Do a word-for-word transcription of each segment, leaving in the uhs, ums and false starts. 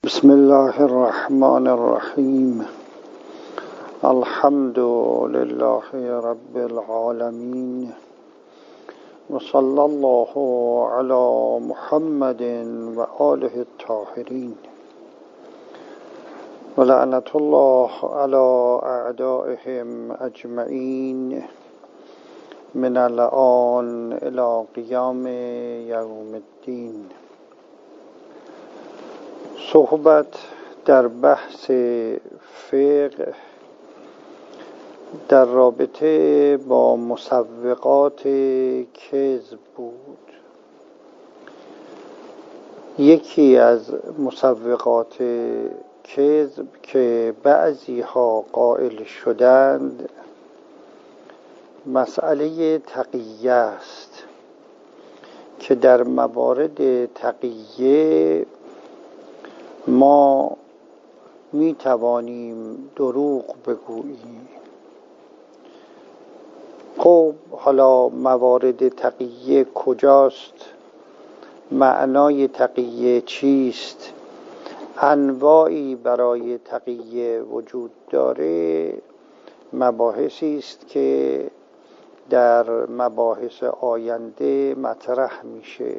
بسم الله الرحمن الرحیم. الحمد لله رب العالمین و صلی الله علی محمد و آله الطاهرین و لعنت الله علی اعدائهم اجمعین من الآن الی قیام یوم الدین. صحبت در بحث فقه در رابطه با مسوغات کذب بود. یکی از مسوغات کذب که بعضی ها قائل شدند مسئله تقیه است که در موارد تقیه ما می توانیم دروغ بگوییم. خب حالا موارد تقیه کجاست؟ معنای تقیه چیست؟ انواعی برای تقیه وجود داره. مباحثی است که در مباحث آینده مطرح میشه.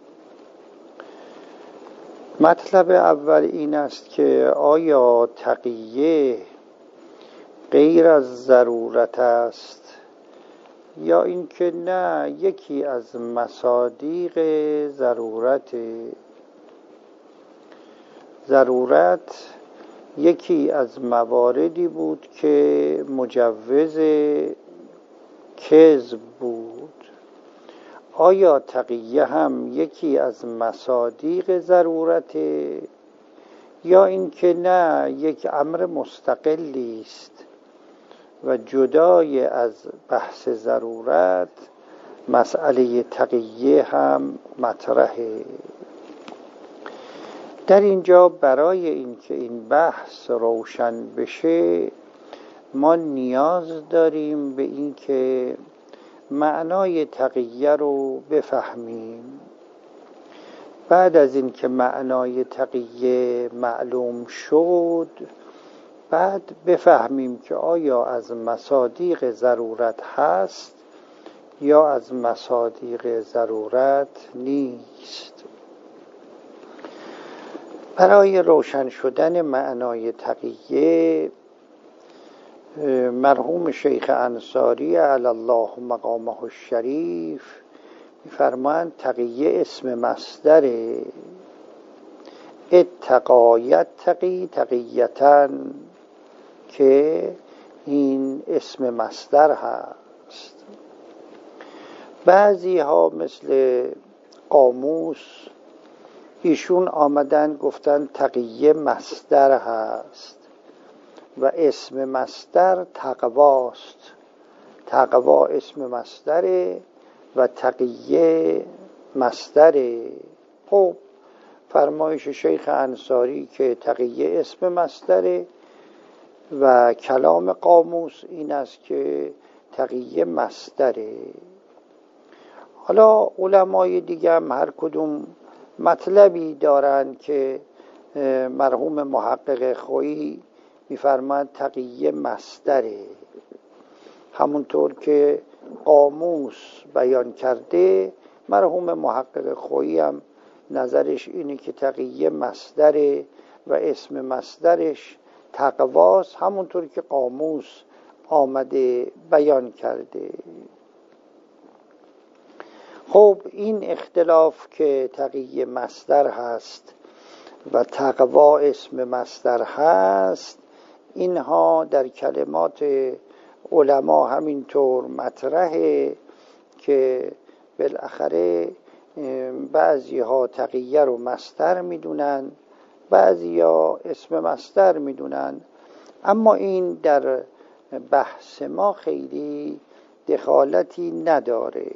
مطلب اول این است که آیا تقیه غیر از ضرورت است یا اینکه نه یکی از مصادیق ضرورت. ضرورت یکی از مواردی بود که مجوز کذب بود. آیا تقیه هم یکی از مصادیق ضرورت یا اینکه نه یک امر مستقلی است و جدای از بحث ضرورت مسئله تقیه هم مطرحه؟ در اینجا برای اینکه این بحث روشن بشه ما نیاز داریم به اینکه معنای تقیه رو بفهمیم. بعد از اینکه معنای تقیه معلوم شد بعد بفهمیم که آیا از مصادیق ضرورت هست یا از مصادیق ضرورت نیست. برای روشن شدن معنای تقیه مرحوم شیخ انصاری علی الله مقامه الشریف می‌فرمایند تقیه اسم مصدر. اتقا یتقی تقیتن که این اسم مصدر هست. بعضی ها مثل قاموس ایشون آمدن گفتن تقیه مصدر هست و اسم مصدر تقواست. تقوا اسم مصدره و تقیه مصدره. خب فرمایش شیخ انصاری که تقیه اسم مصدره و کلام قاموس این است که تقیه مصدره. حالا علمای دیگه هم هر کدوم مطلبی دارن که مرحوم محقق خویی می‌فرماید تقیه مصدره، همونطور که قاموس بیان کرده. مرحوم محقق خویی هم نظرش اینه که تقیه مصدره و اسم مصدرش تقواست، همونطور که قاموس آمده بیان کرده. خب این اختلاف که تقیه مصدر هست و تقوا اسم مصدر هست اینها در کلمات علما همینطور مطرحه که بالاخره بعضی ها تقیه رو مصدر میدونن، بعضی ها اسم مصدر میدونن. اما این در بحث ما خیلی دخالتی نداره.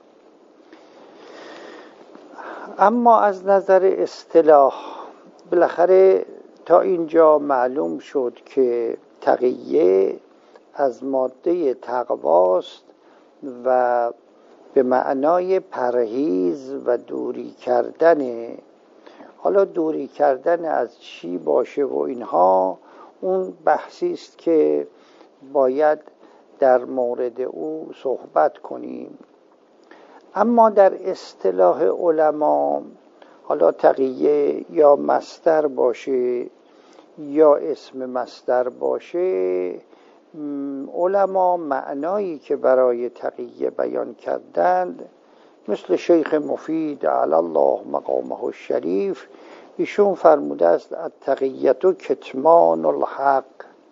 اما از نظر اصطلاح بالاخره تا اینجا معلوم شد که تقیه از ماده تقواست و به معنای پرهیز و دوری کردن. حالا دوری کردن از چی باشه و اینها اون بحثی است که باید در مورد او صحبت کنیم. اما در اصطلاح علما، حالا تقیه یا مصدر باشه یا اسم مصدر باشه، علما معنایی که برای تقیه بیان کردند، مثل شیخ مفید علی الله مقامه الشریف، ایشون فرموده است التقیه کتمان الحق.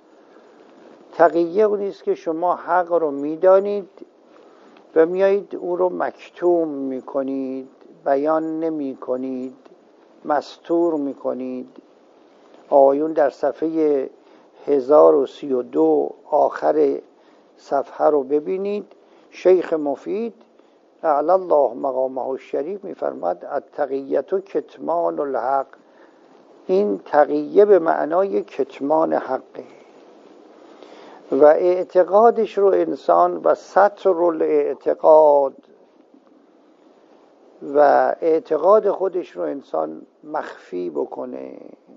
تقیه اون است که شما حق رو میدانید و میایید او رو مکتوم میکنید، بیان نمی کنید، مستور میکنید. آیون در صفحه هزار و سی و دو آخر صفحه رو ببینید. شیخ مفید اعلی الله مقامه الشریف میفرماد التقیه کتمان الحق. این تقیه به معنای کتمان حقه و اعتقادش رو انسان و ستر الاعتقاد و اعتقاد خودش رو انسان مخفی بکنه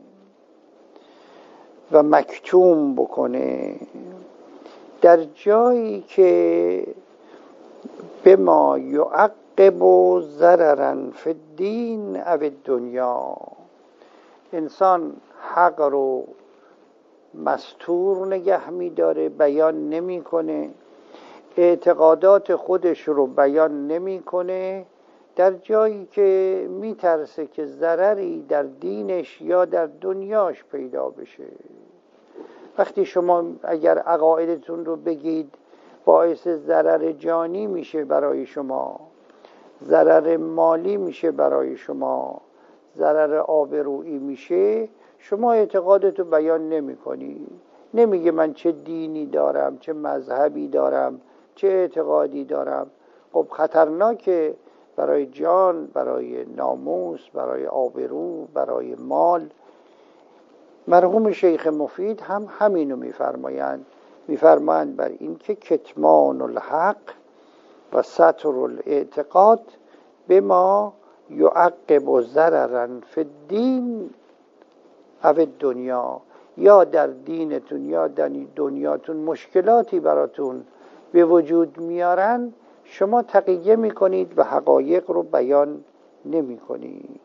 و مکتوم بکنه، در جایی که به ما یعقب ضررا فی الدین او الدنیا، انسان حق رو مستور نگه می‌داره، بیان نمی‌کنه، اعتقادات خودش رو بیان نمی‌کنه، در جایی که میترسه که ضرری در دینش یا در دنیاش پیدا بشه. وقتی شما اگر عقایدتون رو بگید باعث ضرر جانی میشه برای شما، ضرر مالی میشه برای شما، ضرر آبرویی میشه، شما اعتقادتو بیان نمی کنی. نمیگه من چه دینی دارم، چه مذهبی دارم، چه اعتقادی دارم. خب خطرناکه برای جان، برای ناموس، برای آبرو، برای مال. مرحوم شیخ مفید هم همینو میفرمایند، میفرمایند بر این که کتمان الحق و ستر الاعتقاد به ما یعقب ضررا فی الدین او الدنیا، یا در دینتون یا در دنیاتون مشکلاتی براتون به وجود میارن، شما تقیه میکنید و حقایق رو بیان نمی کنید.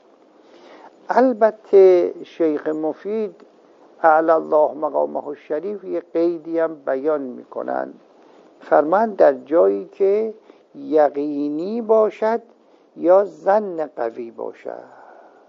البته شیخ مفید اعلی الله مقامه الشریف یه قیدی هم بیان میکنن، فرمان در جایی که یقینی باشد یا ظن قوی باشد.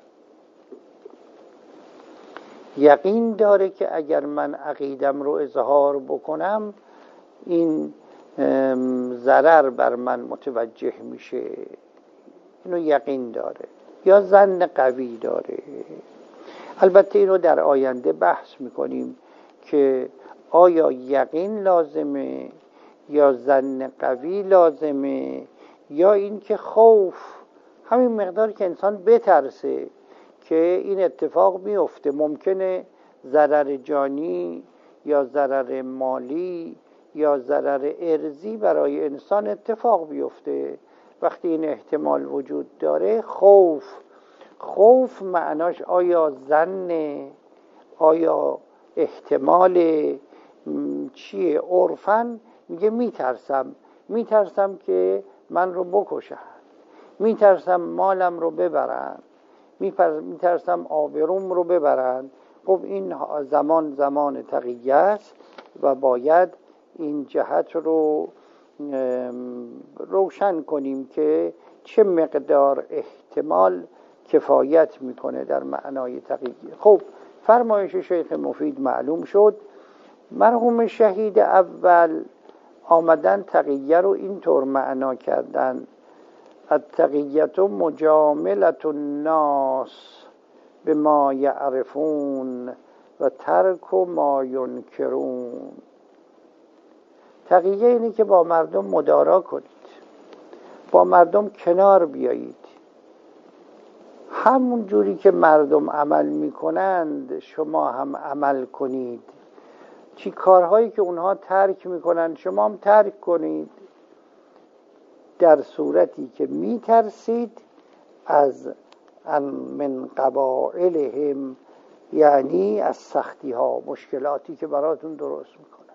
یقین داره که اگر من عقیدم رو اظهار بکنم این ضرر بر من متوجه میشه، اینو یقین داره، یا ظن قوی داره. البته اینو در آینده بحث میکنیم که آیا یقین لازمه یا ظن قوی لازمه، یا این که خوف، همین مقدار که انسان بترسه که این اتفاق میفته، ممکنه ضرر جانی یا ضرر مالی یا ضرر ارضی برای انسان اتفاق بیفته. وقتی این احتمال وجود داره، خوف خوف معناش آیا ظن، آیا احتمال چیه؟ عرفاً میگه میترسم میترسم که من رو بکشن، میترسم مالم رو ببرن، میترسم آبروم رو ببرن. خب این زمان زمان تقیه است و باید این جهت رو روشن کنیم که چه مقدار احتمال کفایت میکنه در معنای تقیه. خب فرمایش شیخ مفید معلوم شد. مرحوم شهید اول آمدن تقیه رو اینطور معنا کردن: التقیه مجاملة الناس به ما یعرفون و ترک ما ینکرون. تقیه اینه که با مردم مدارا کنید، با مردم کنار بیایید، همون جوری که مردم عمل میکنند شما هم عمل کنید، چی کارهایی که اونها ترک میکنند شما هم ترک کنید، در صورتی که میترسید از من قبائلهم، یعنی از سختی ها، مشکلاتی که براتون درست میکنن.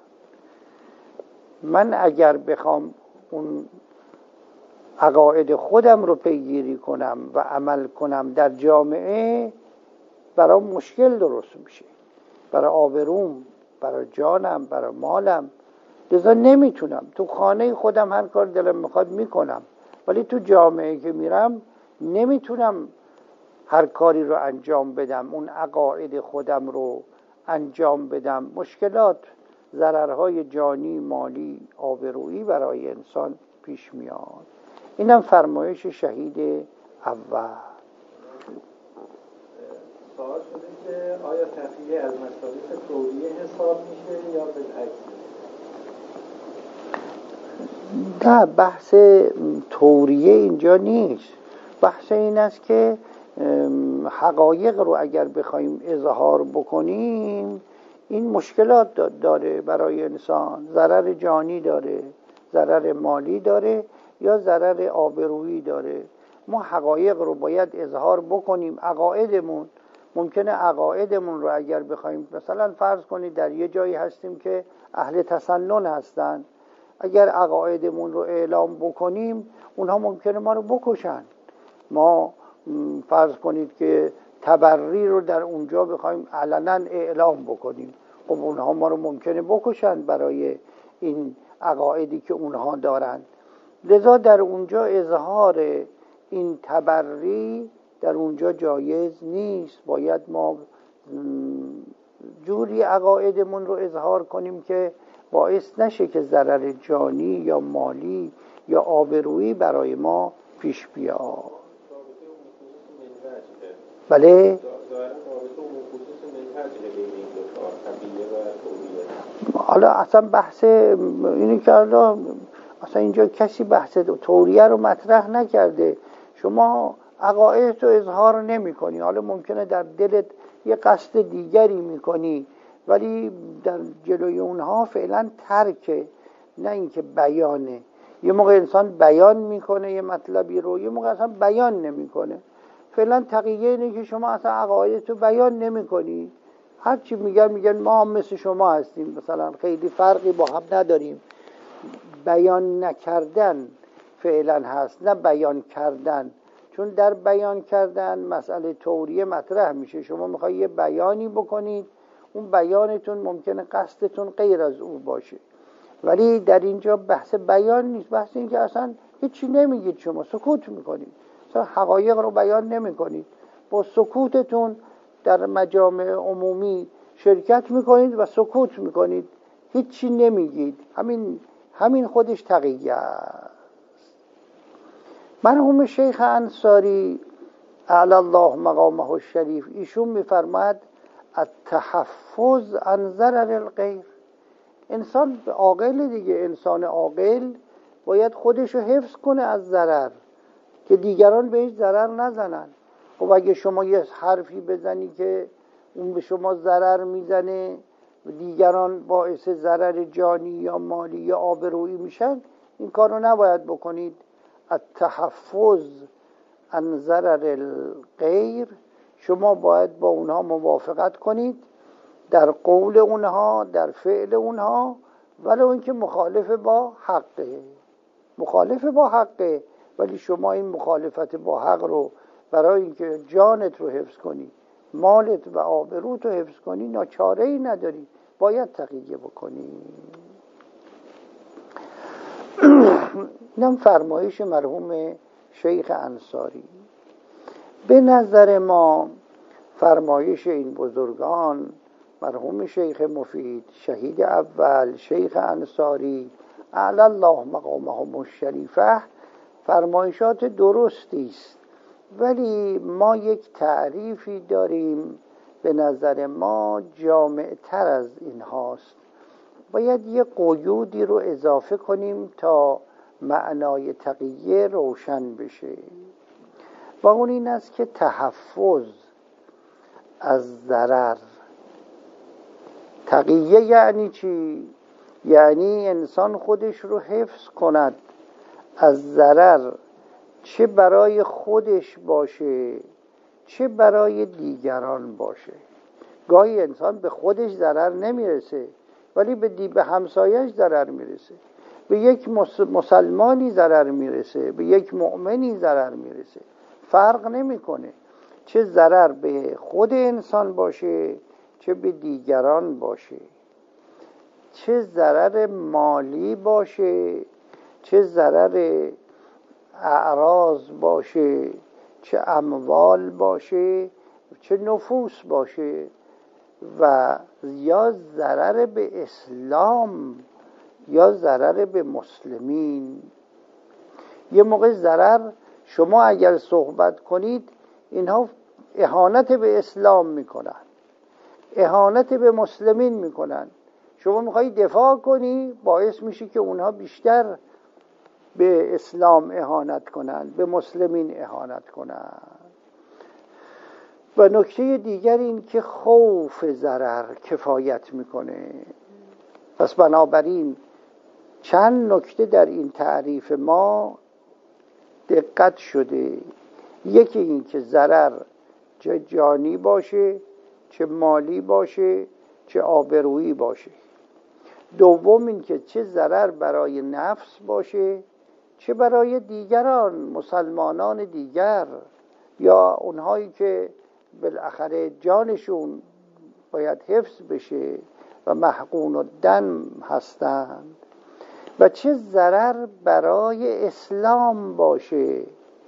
من اگر بخوام اون عقاید خودم رو پیگیری کنم و عمل کنم در جامعه، برای مشکل درست میشه، برای آبروم، برای جانم، برای مالم. لذا نمیتونم تو خانه خودم هر کار دلم میخواد میکنم، ولی تو جامعه که میرم نمیتونم هر کاری رو انجام بدم، اون عقاید خودم رو انجام بدم. مشکلات، ضررهای جانی، مالی، آبرویی برای انسان پیش میاد. اینم فرمایش شهید اول. سوال شده که آیا تقیه از مصادیق طوریه حساب میشه یا بالعکس؟ نه، بحث طوریه اینجا نیست. بحث این است که حقایق رو اگر بخوایم اظهار بکنیم، این مشکلات داره برای انسان، ضرر جانی داره، ضرر مالی داره یا ضرر آبرویی داره. ما حقایق رو باید اظهار بکنیم. عقایدمون، ممکنه عقایدمون رو اگر بخوایم، مثلا فرض کنید در یه جایی هستیم که اهل تسنن هستن، اگر عقایدمون رو اعلام بکنیم اونها ممکنه ما رو بکشن. ما فرض کنید که تبری رو در اونجا بخوایم علنا اعلام بکنیم، خب اونها ما رو ممکنه بکشن برای این عقایدی که اونها دارن. لذا در اونجا اظهار این تبری در اونجا جایز نیست. باید ما جوری عقایدمون رو اظهار کنیم که باعث نشه که ضرر جانی یا مالی یا آبرویی برای ما پیش بیاد. بله؟ حالا اصلا بحث اینی که حالا اصلا اینجا کسی بحث توریه رو مطرح نکرده. شما عقایدت رو اظهار نمی کنی، حالا ممکنه در دلت یه قصد دیگری میکنی، ولی در جلوی اونها فعلا ترکه، نه اینکه بیانه. یه موقع انسان بیان میکنه یه مطلبی رو، یه موقع اصلا بیان نمیکنه. فعلا تقیه اینه که شما اصلا عقایدت رو بیان نمی کنی. هر چی میگن میگن ما هم مثل شما هستیم، مثلا خیلی فرقی با هم نداریم. بیان نکردن فعلا هست، نه بیان کردن. چون در بیان کردن مسئله توریه مطرح میشه. شما میخوایی یه بیانی بکنید، اون بیانتون ممکنه قصدتون غیر از او باشه، ولی در اینجا بحث بیان نیست. بحث این که اصلا هیچی نمیگید، شما سکوت میکنید، اصلا حقایق رو بیان نمیکنید، با سکوتتون در مجامع عمومی شرکت میکنید و سکوت میکنید، هیچی نمیگید. همین همین خودش تقیه است. مرحوم شیخ انصاری اعلی الله مقامه الشریف، ایشون میفرماد التحفظ عن ضرر الغیر. انسان عاقل دیگه، انسان عاقل باید خودش رو حفظ کنه از ضرر، که دیگران بهش ضرر نزنن. خب اگه شما یه حرفی بزنی که اون به شما ضرر میزنه و دیگران باعث ضرر جانی یا مالی یا آبرویی میشن، این کار رو نباید بکنید. التحفظ عن ضرر الغیر، شما باید با اونها موافقت کنید در قول اونها، در فعل اونها، ولو اینکه مخالف با حقه. مخالف با حقه، ولی شما این مخالفت با حق رو برای اینکه جانت رو حفظ کنی، مالت و آبروت رو حفظ کنی، ناچاره‌ای نداری، باید تقیه بکنی. اینم فرمایش مرحوم شیخ انصاری. به نظر ما فرمایش این بزرگان، مرحوم شیخ مفید، شهید اول، شیخ انصاری اعلی الله مقامهم الشریفه، فرمایشات درستی است، ولی ما یک تعریفی داریم به نظر ما جامع تر از این هاست. باید یه قیودی رو اضافه کنیم تا معنای تقیه روشن بشه، و اون این است که تحفظ از ضرر. تقیه یعنی چی؟ یعنی انسان خودش رو حفظ کند از ضرر، چه برای خودش باشه چه برای دیگران باشه. گاهی انسان به خودش ضرر نمیرسه ولی به دی به همسایش ضرر میرسه، به یک مسلمانی ضرر میرسه، به یک مؤمنی ضرر میرسه. فرق نمیکنه چه ضرر به خود انسان باشه چه به دیگران باشه، چه ضرر مالی باشه چه ضرر اعراض باشه، چه اموال باشه چه نفوس باشه، و یا ضرر به اسلام یا ضرر به مسلمین. یه موقع ضرر شما اگر صحبت کنید اینها اهانت به اسلام میکنن، اهانت به مسلمین میکنن، شما میخوایی دفاع کنی باعث میشه که اونها بیشتر به اسلام اهانت کنن، به مسلمین اهانت کنن. و نکته دیگر این که خوف ضرر کفایت میکنه. پس بنابراین چند نکته در این تعریف ما دقت شده. یکی این که ضرر چه جانی باشه چه مالی باشه چه آبرویی باشه. دوم این که چه ضرر برای نفس باشه چه برای دیگران، مسلمانان دیگر یا اونهایی که بالاخره جانشون باید حفظ بشه و محقون الدم هستند. و چه ضرر برای اسلام باشه.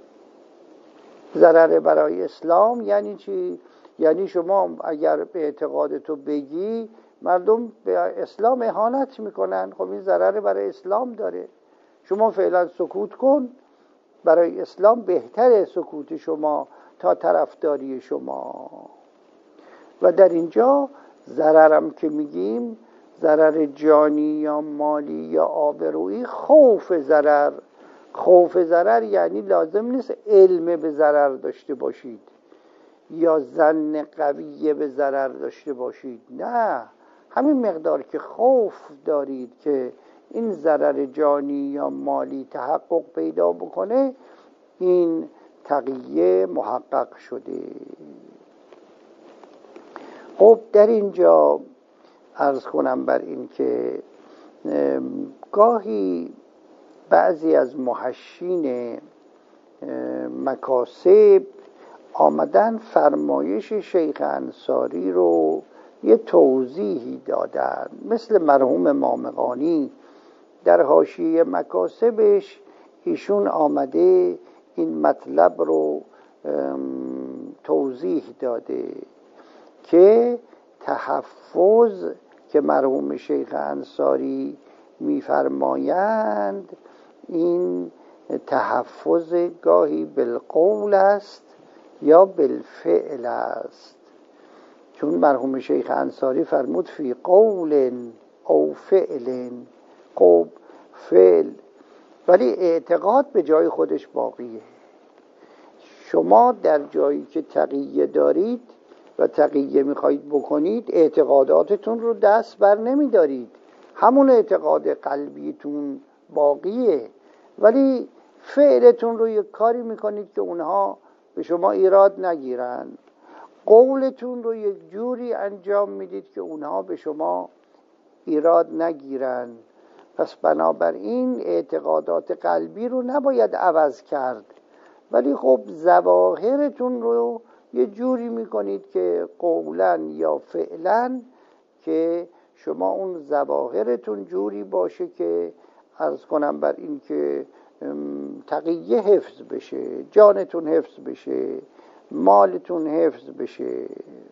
ضرر برای اسلام یعنی چی؟ یعنی شما اگر به اعتقاد تو بگی مردم به اسلام اهانت میکنن، خب این ضرر برای اسلام داره. شما فعلا سکوت کن، برای اسلام بهتره سکوت شما تا طرفداری شما. و در اینجا ضررم که میگیم ضرر جانی یا مالی یا آبرویی، خوف ضرر. خوف ضرر یعنی لازم نیست علم به ضرر داشته باشید یا ظن قویه به ضرر داشته باشید، نه، همین مقدار که خوف دارید که این ضرر جانی یا مالی تحقق پیدا بکنه، این تقیه محقق شده. خب در اینجا عرض کنم بر این که گاهی بعضی از محشین مکاسب آمدن فرمایش شیخ انصاری رو یه توضیحی دادن، مثل مرحوم مامقانی در حاشیه مکاسبش ایشون آمده این مطلب رو توضیح داده که تحفظ که مرحوم شیخ انصاری میفرمایند این تحفظ گاهی بالقول است یا بالفعل است. چون مرحوم شیخ انصاری فرمود فی قول او فعل، خب فعل، ولی اعتقاد به جای خودش باقیه. شما در جایی که تقیه دارید و تقیه میخواید بکنید اعتقاداتتون رو دست بر نمیدارید، همون اعتقاد قلبیتون باقیه، ولی فعلتون رو یک کاری میکنید که اونها به شما ایراد نگیرن، قولتون رو یک جوری انجام میدید که اونها به شما ایراد نگیرن. پس بنابراین اعتقادات قلبی رو نباید عوض کرد، ولی خب ظواهرتون رو یه جوری میکنید که قولاً یا فعلاً که شما اون ظواهرتون جوری باشه که عرض کنم بر این که تقیه حفظ بشه، جانتون حفظ بشه، مالتون حفظ بشه.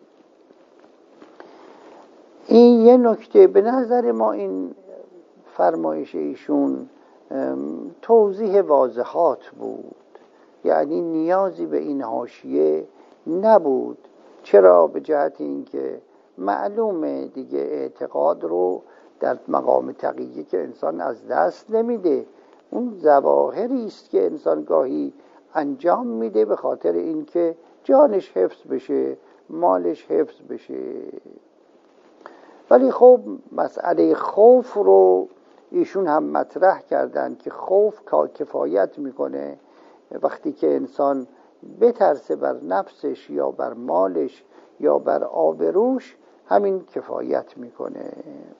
این یه نکته به نظر ما این فرمایش ایشون توضیح واضحات بود، یعنی نیازی به این حاشیه نبود. چرا؟ به جهت اینکه معلومه دیگه اعتقاد رو در مقام تقیه که انسان از دست نمیده، اون ظواهری است که انسان گاهی انجام میده به خاطر اینکه جانش حفظ بشه، مالش حفظ بشه. ولی خب مسئله خوف رو ایشون هم مطرح کردن که خوف کفایت میکنه وقتی که انسان بترسه بر نفسش یا بر مالش یا بر آبروش، همین کفایت میکنه.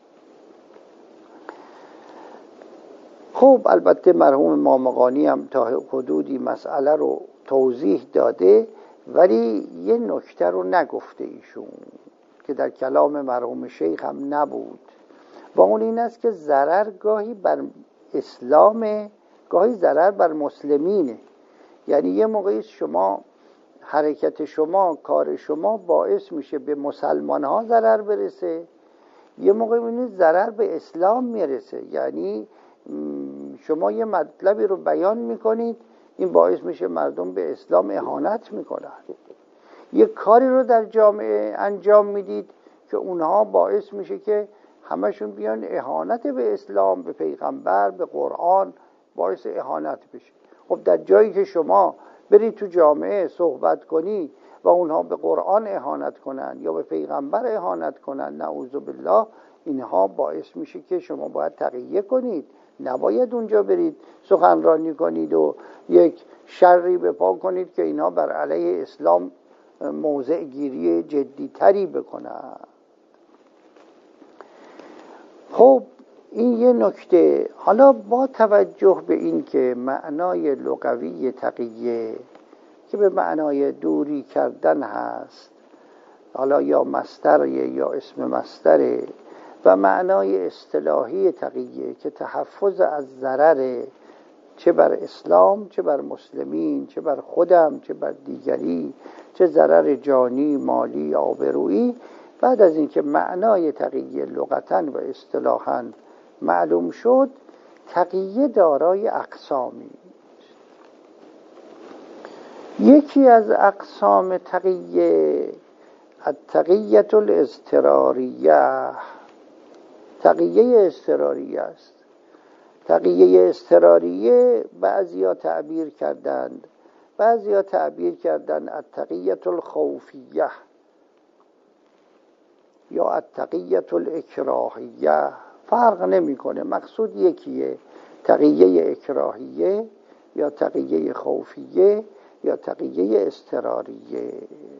خب البته مرحوم مامقانی هم تا حدودی مسئله رو توضیح داده، ولی یه نکته رو نگفته ایشون که در کلام مرحوم شیخ هم نبود، و اون این است که ضرر گاهی بر اسلام، گاهی ضرر بر مسلمینه. یعنی یه موقعی شما حرکت شما، کار شما باعث میشه به مسلمان ها ضرر برسه، یه موقع میبینید ضرر به اسلام میرسه. یعنی شما یه مطلبی رو بیان میکنید، این باعث میشه مردم به اسلام اهانت میکنن. یه کاری رو در جامعه انجام میدید که اونها باعث میشه که همشون بیان اهانت به اسلام، به پیغمبر، به قرآن، باعث اهانت بشه. خب در جایی که شما برید تو جامعه صحبت کنی و اونها به قرآن اهانت کنن یا به پیغمبر اهانت کنن، نعوذ بالله، اینها باعث میشه که شما باید تقیه کنید. نباید اونجا برید سخنرانی کنید و یک شری به پا کنید که اینها بر علیه اسلام موضع گیری جدی تری بکنن. خب این یه نکته. حالا با توجه به این که معنای لغوی تقیه که به معنای دوری کردن هست، حالا یا مصدر یا اسم مصدره، و معنای اصطلاحی تقیه که تحفظ از ضرر، چه بر اسلام، چه بر مسلمین، چه بر خودم، چه بر دیگری، چه ضرر جانی، مالی، آبرویی. بعد از اینکه معنای تقیه لغتاً و اصطلاحاً معلوم شد، تقیه دارای اقسامی. یکی از اقسام تقیه التقیة الاضطراریه، تقیه اضطراریه است. تقیه اضطراریه بعضیا تعبیر کردند، بعضیا تعبیر کردند التقیة الخوفیه یا التقیة الاکراهیه، فرق نمیکنه، مقصود یکیه. تقیه اکراهیه یا تقیه خوفیه یا تقیه اضطراریه.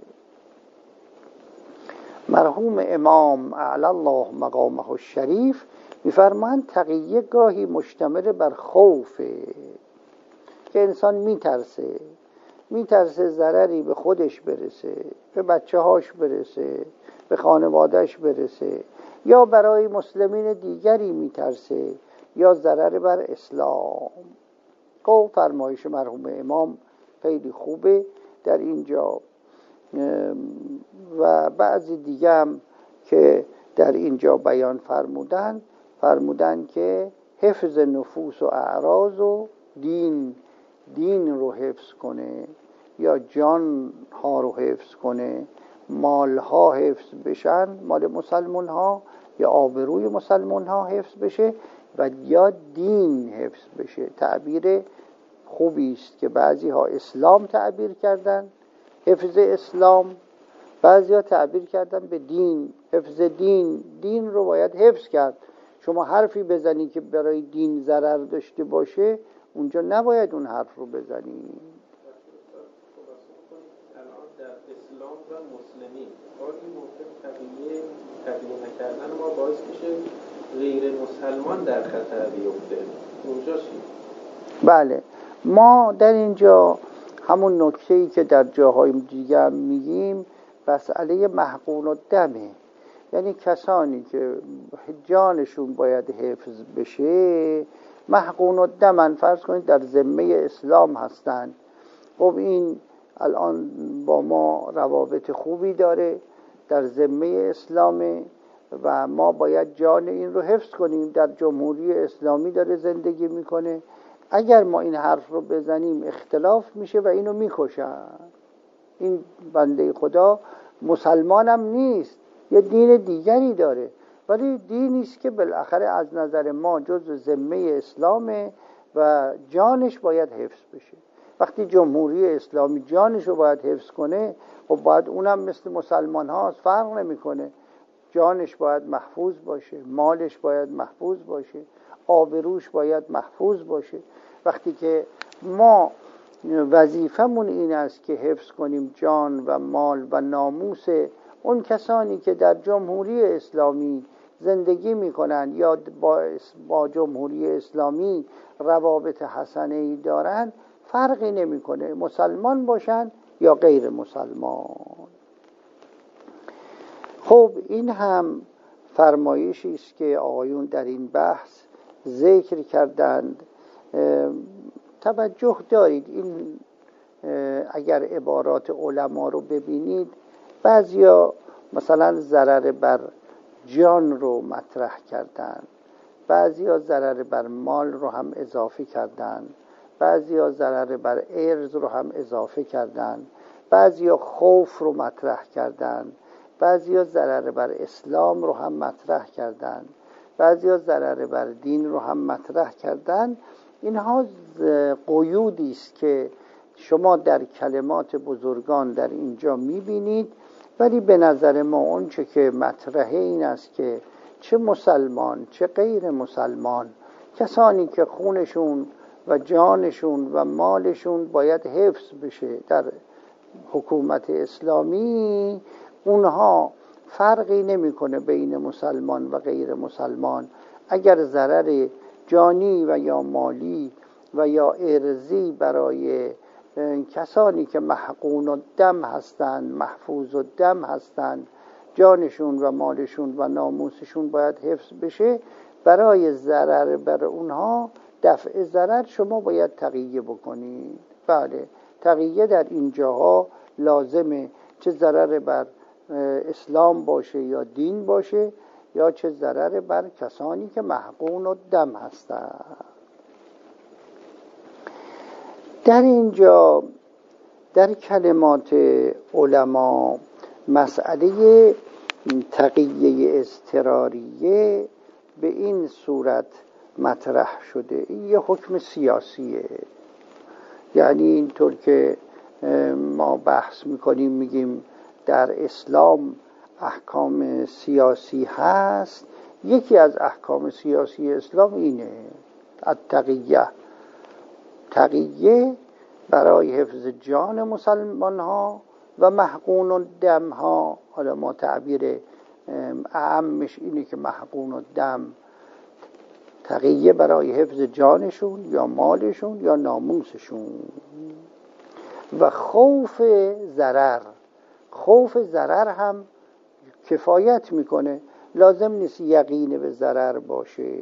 مرحوم امام اعلی الله مقامه الشریف میفرمایند تقیه گاهی مشتمل بر خوفه، که انسان میترسه میترسه ضرری به خودش برسه، به بچه هاش برسه، به خانوادهش برسه، یا برای مسلمین دیگری میترسه، یا ضرر بر اسلام. خب فرمایش مرحوم امام خیلی خوبه در اینجا، و بعضی دیگه هم که در اینجا بیان فرمودن فرمودن که حفظ نفوس و اعراض و دین دین رو حفظ کنه، یا جان ها رو حفظ کنه، مال ها حفظ بشن، مال مسلمان ها، یا آبروی مسلمان ها حفظ بشه، و یا دین حفظ بشه. تعبیر خوبی است که بعضی ها اسلام تعبیر کردن، حفظ اسلام، بعضی ها تعبیر کردن به دین، حفظ دین. دین رو باید حفظ کرد. شما حرفی بزنی که برای دین ضرر داشته باشه، اونجا نباید اون حرف رو بزنی. الان در اسلام و مسلمین گاهی ممکن تقیه تقیه نکردن ما باعث میشه غیر مسلمان در خطر بیفته. اونجا چی؟ بله، ما در اینجا همون نکته‌ای که در جاهای دیگه هم میگیم، مسئله محقون الدمه. یعنی کسانی که جانشون باید حفظ بشه، محقون الدمن، فرض کنید در ذمه اسلام هستن. خب این الان با ما روابط خوبی داره، در ذمه اسلامه و ما باید جان این رو حفظ کنیم. در جمهوری اسلامی داره زندگی میکنه. اگر ما این حرف رو بزنیم اختلاف میشه و اینو میکشن. این بنده خدا مسلمانم نیست، یه دین دیگری داره، ولی دینی است که بالاخره از نظر ما جزء ذمه اسلامه و جانش باید حفظ بشه. وقتی جمهوری اسلامی جانش رو باید حفظ کنه، خب باید اونم مثل مسلمان هاست، فرق نمیکنه. جانش باید محفوظ باشه، مالش باید محفوظ باشه، آبروش باید محفوظ باشه. وقتی که ما وظیفمون این است که حفظ کنیم جان و مال و ناموس اون کسانی که در جمهوری اسلامی زندگی میکنن یا با, با جمهوری اسلامی روابط حسنه‌ای دارن. فرقی نمیکنه مسلمان باشن یا غیر مسلمان. خب این هم فرمایشی است که آقایون در این بحث ذکر کردند. توجه دارید این اگر عبارات علما رو ببینید، بعضیا مثلا ضرر بر جان رو مطرح کردن، بعضیا ضرر بر مال رو هم اضافه کردن، بعضیا ضرر بر عرض رو هم اضافه کردن، بعضیا خوف رو مطرح کردن، بعضیا ضرر بر اسلام رو هم مطرح کردن، بعضیا ضرر بر دین رو هم مطرح کردن. اینها قیودی است که شما در کلمات بزرگان در اینجا میبینید، ولی به نظر ما اون چه که مطرحه این است که چه مسلمان چه غیر مسلمان، کسانی که خونشون و جانشون و مالشون باید حفظ بشه در حکومت اسلامی، اونها فرقی نمیکنه بین مسلمان و غیر مسلمان. اگر ضرر جانی و یا مالی و یا ارزی برای کسانی که محقون الدم هستند، محفوظ الدم هستند، جانشون و مالشون و ناموسشون باید حفظ بشه، برای ضرر بر اونها، دفع ضرر شما باید تقیه بکنید. بله، تقیه در اینجاها لازمه، چه ضرر بر اسلام باشه یا دین باشه، یا چه ضرر بر کسانی که محقون الدم هستند. در اینجا در کلمات علما مسئله تقیه اضطراریه به این صورت مطرح شده. این یه حکم سیاسیه، یعنی اینطور که ما بحث میکنیم میگیم در اسلام احکام سیاسی هست، یکی از احکام سیاسی اسلام اینه التقیه، تقیه برای حفظ جان مسلمان ها و محقون الدم ها. حالا ما تعبیر اعمش اینه که محقون الدم، تقیه برای حفظ جانشون یا مالشون یا ناموسشون. و خوف ضرر، خوف ضرر هم کفایت میکنه، لازم نیست یقین به ضرر باشه.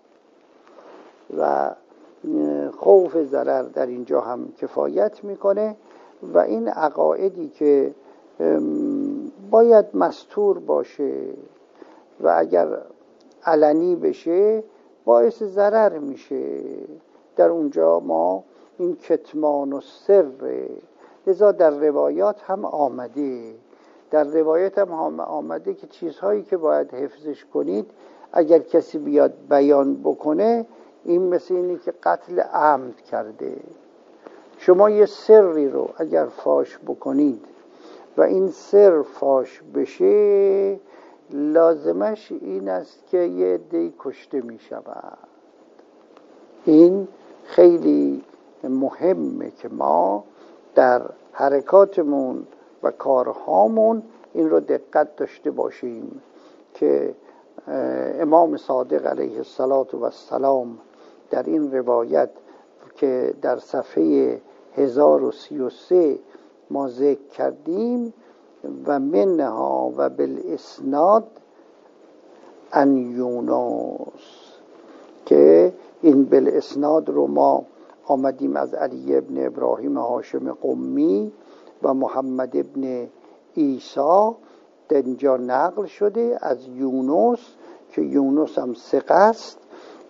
و خوف ضرر در اینجا هم کفایت میکنه. و این عقایدی که باید مستور باشه و اگر علنی بشه باعث ضرر میشه، در اونجا ما این کتمان و سر، لذا در روایات هم آمده در روایات هم آمده که چیزهایی که باید حفظش کنید اگر کسی بیاد بیان بکنه، این مثل اینی که قتل عمد کرده. شما یه سری رو اگر فاش بکنید و این سر فاش بشه، لازمش این است که یه عده‌ای کشته می شود. این خیلی مهمه که ما در حرکاتمون و کارهامون این رو دقت داشته باشیم که امام صادق علیه السلام در این روایت که در صفحه هزار و سی و سه ما ذکر کردیم، و منها و بالاسناد ان یونس، که این بالاسناد رو ما آمدیم از علی ابن ابراهیم هاشم قمی و محمد ابن عیسی، در اینجا نقل شده از یونس که یونس هم ثقه است.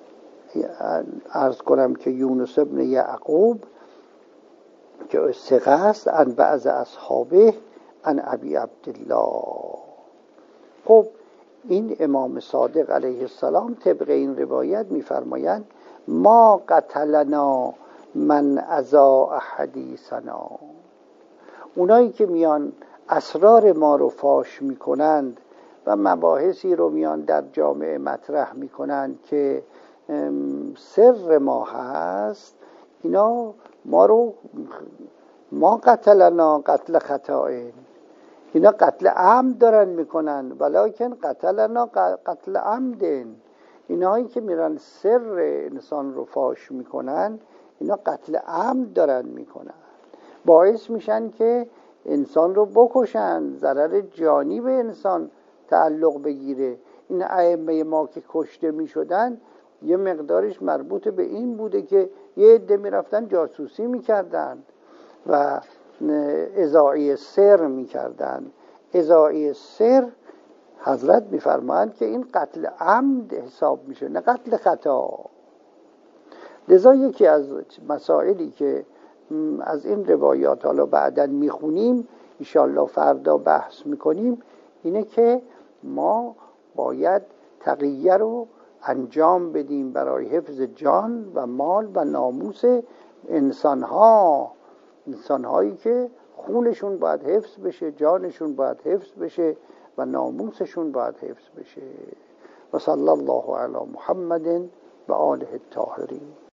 عرض کنم که یونس ابن یعقوب که ثقه است، عن بعض اصحابه عن ابی عبدالله. خب این امام صادق علیه السلام طبق این روایت میفرمایند ما قتلنا من اذا حدیثنا. اونایی که میان اسرار ما رو فاش میکنند و مباحثی رو میان در جامعه مطرح میکنند که سر ما هست، اینا ما رو ما قتلنا قتل خطائن، اینا قتل عمد دارن میکنن، ولکن قتلنا قتل عمدن. اینایی که میرن سر انسان رو فاش میکنن اینا قتل عمد دارن میکنن، باعث میشن که انسان رو بکشن، ضرر جانی به انسان تعلق بگیره. این ائمه ما که کشته میشدن یه مقدارش مربوط به این بوده که یه عده میرفتن جاسوسی میکردن و اذاعی سر میکردن. اذاعی سر حضرت میفرمایند که این قتل عمد حساب میشه، نه قتل خطا. لذا یکی از مسائلی که از این روایات حالا بعداً میخونیم، انشاءالله فردا بحث میکنیم، اینه که ما باید تقیه رو انجام بدیم برای حفظ جان و مال و ناموس انسانها، انسانهایی که خونشون باید حفظ بشه، جانشون باید حفظ بشه و ناموسشون باید حفظ بشه. و صلی الله علی محمد و آله الطاهرین.